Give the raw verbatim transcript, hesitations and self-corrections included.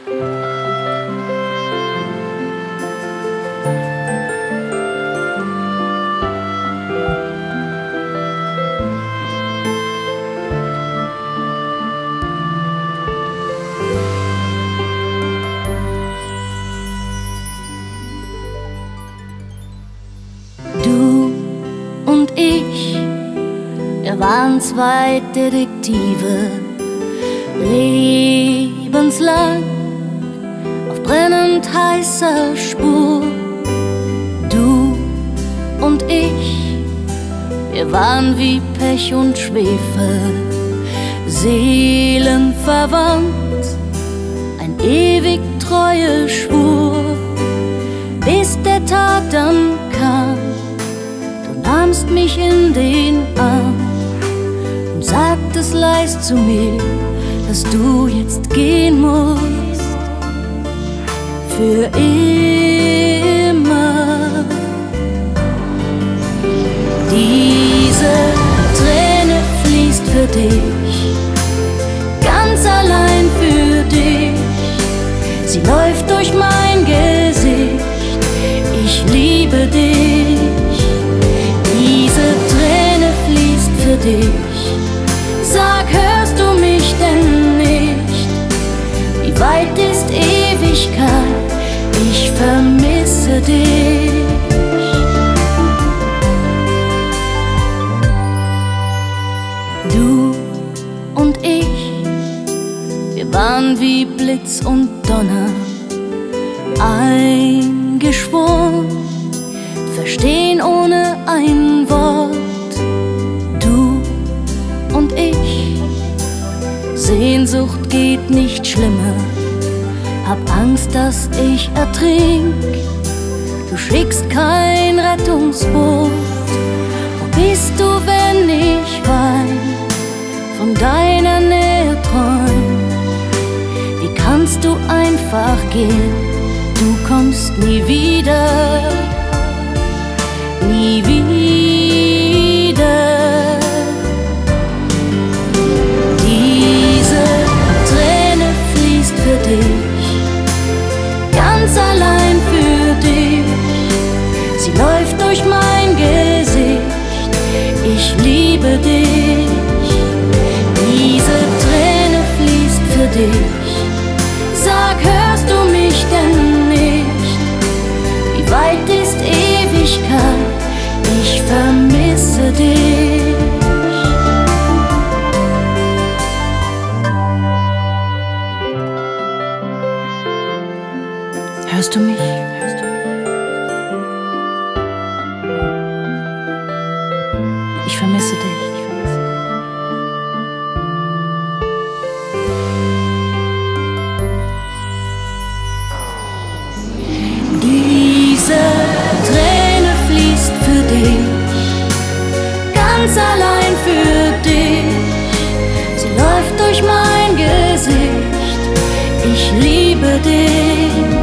Du und ich, wir waren zwei Detektive, lebenslang auf brennend heißer Spur. Du und ich, wir waren wie Pech und Schwefel, seelenverwandt, ein ewig treue Schwur, bis der Tag dann kam. Du nahmst mich in den Arm und sagtest leis zu mir, dass du jetzt gehen musst, für immer. Diese Träne fließt für dich, ganz allein für dich. Sie läuft durch mein Gesicht, ich liebe dich. Diese Träne fließt für dich, sag, hörst du mich denn nicht? Wie weit ist Ewigkeit? Ich vermisse dich. Du und ich, wir waren wie Blitz und Donner, eingeschworen, verstehen ohne ein Wort. Du und ich, Sehnsucht geht nicht schlimmer, hab Angst, dass ich ertrink. Du schickst kein Rettungsboot. Wo bist du, wenn ich wein, von deiner Nähe träum? Wie kannst du einfach gehen? Du kommst nie wieder, nie wieder. Diese Träne fließt für dich, ganz allein für dich. Sie läuft durch mein Gesicht, ich liebe dich. Diese Träne fließt für dich, sag, hörst du mich denn nicht? Wie weit ist Ewigkeit? Ich vermisse dich. Hörst du mich? Hörst du mich? Ich vermisse dich. Diese Träne fließt für dich, ganz allein für dich. Sie läuft durch mein Gesicht, ich liebe dich.